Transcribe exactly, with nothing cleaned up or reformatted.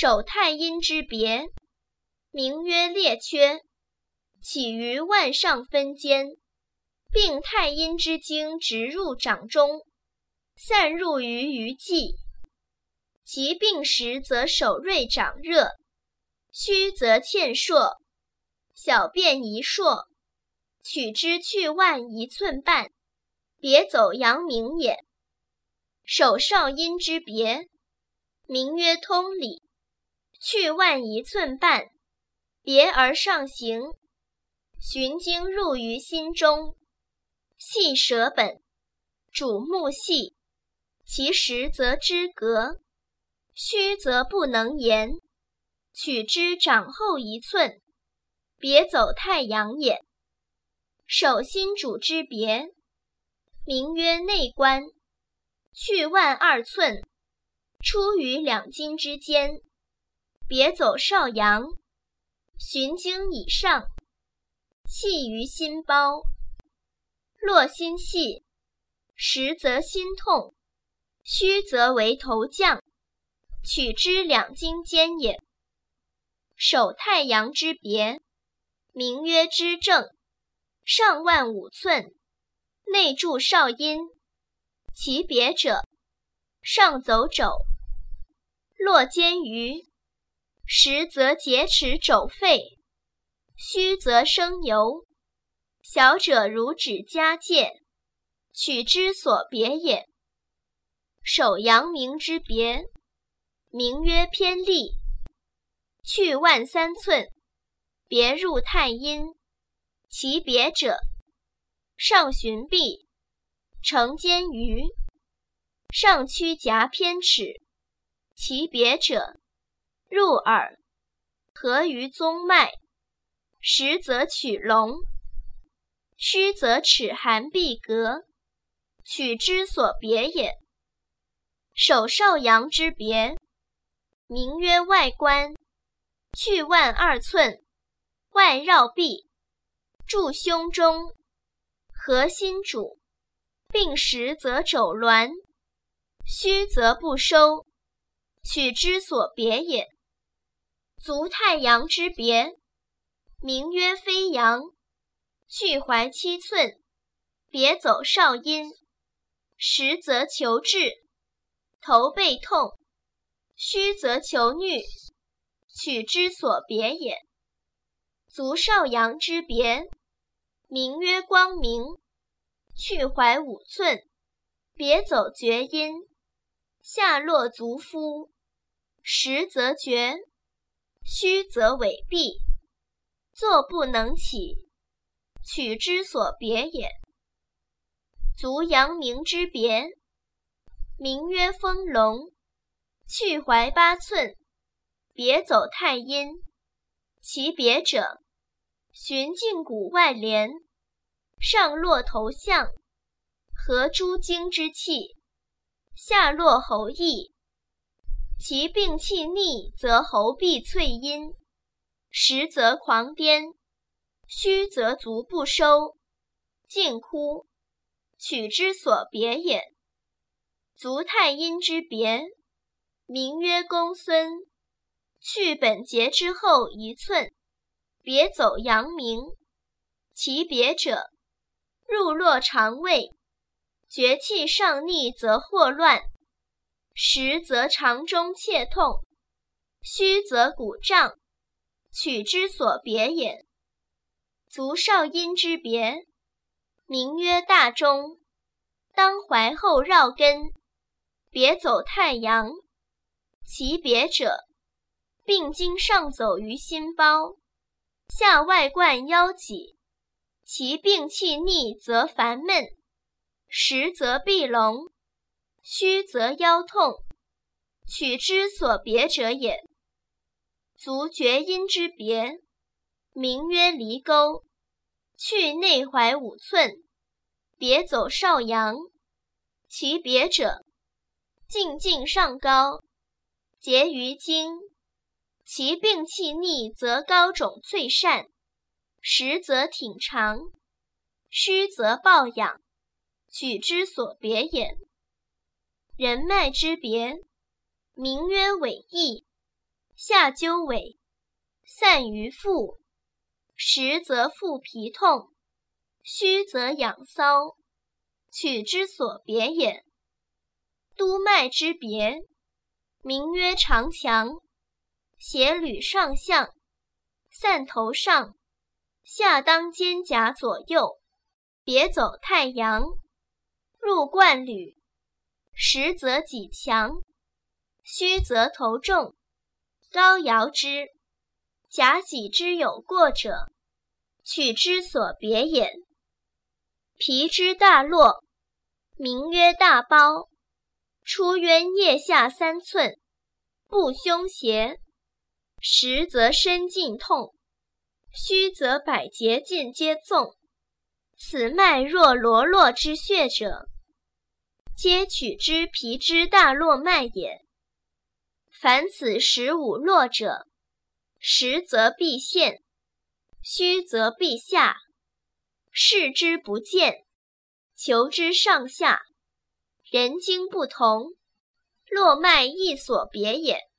手太阴之别，名曰列缺，起于腕上分间，并太阴之经直入掌中，散入于鱼际。其病时则手锐长热，虚则欠硕，小便宜硕，取之去腕一寸半，别走阳明也。手少阴之别，名曰通里，去腕一寸半，别而上行，循经入于心中，系舌本，主目细，其实则知格，虚则不能言，取之掌后一寸，别走太阳也。手心主之别，名曰内关，去腕二寸，出于两筋之间，别走少阳，循经以上，系于心包。络心细，实则心痛，虚则为头降，取之两筋间也。手太阳之别，名曰支正，上腕五寸，内注少阴，其别者，上走肘，络肩臾，实则结齿肘肺，虚则生疣，小者如指甲界，取之所别也。手阳明之别，名曰偏利，去腕三寸，别入太阴，其别者，上循臂，承肩臾，上屈夹偏齿，其别者，入耳，合于宗脉，实则取龙，虚则齿含闭隔，取之所别也。手少阳之别，名曰外关，去腕二寸，外绕臂，注胸中，合心主，病时则肘挛，虚则不收，取之所别也。足太阳之别，名曰飞扬，去踝七寸，别走少阴，实则求治，头背痛，虚则求衄，取之所别也。足少阳之别，名曰光明，去踝五寸，别走厥阴，下落足夫，实则厥，虚则痿痹，坐不能起，取之所别也。足阳明之别，名曰丰隆，去踝八寸，别走太阴，其别者，循胫骨外连，上络头项，合诸经之气，下络喉翼，其病气逆则喉壁淬阴，实则狂癫，虚则足不收，尽枯，取之所别也。足太阴之别，名曰公孙，去本节之后一寸，别走阳明，其别者，入络肠胃，厥气上逆则惑乱，实则肠中切痛，虚则骨胀，取之所别也。足少阴之别，名曰大中，当踝后绕根，别走太阳，其别者，病经上走于心包，下外贯腰脊，其病气逆则烦闷，实则闭聋，虚则腰痛，取之所别者也。足厥阴之别，名曰离沟，去内踝五寸，别走少阳，其别者，进境上高，结于经，其病气逆则高肿脆疝，实则挺长，虚则抱痒，取之所别也。人脉之别，名曰尾翼， 下鸠尾，散于腹，实则腹皮痛，虚则痒骚，取之所别也。督脉之别，名曰长强，斜履上项，散头上，下当肩胛左右，别走太阳，入冠履，实则脊强，虚则头重，高摇之，甲己之有过者，取之所别也。皮之大络，名曰大包，出渊腋下三寸，不胸胁，实则身尽痛，虚则百节尽皆纵。此脉若罗络之穴者，皆取之皮之大络脉也。凡此十五络者，实则必现，虚则必下，视之不见，求之上下，人经不同，络脉亦所别也。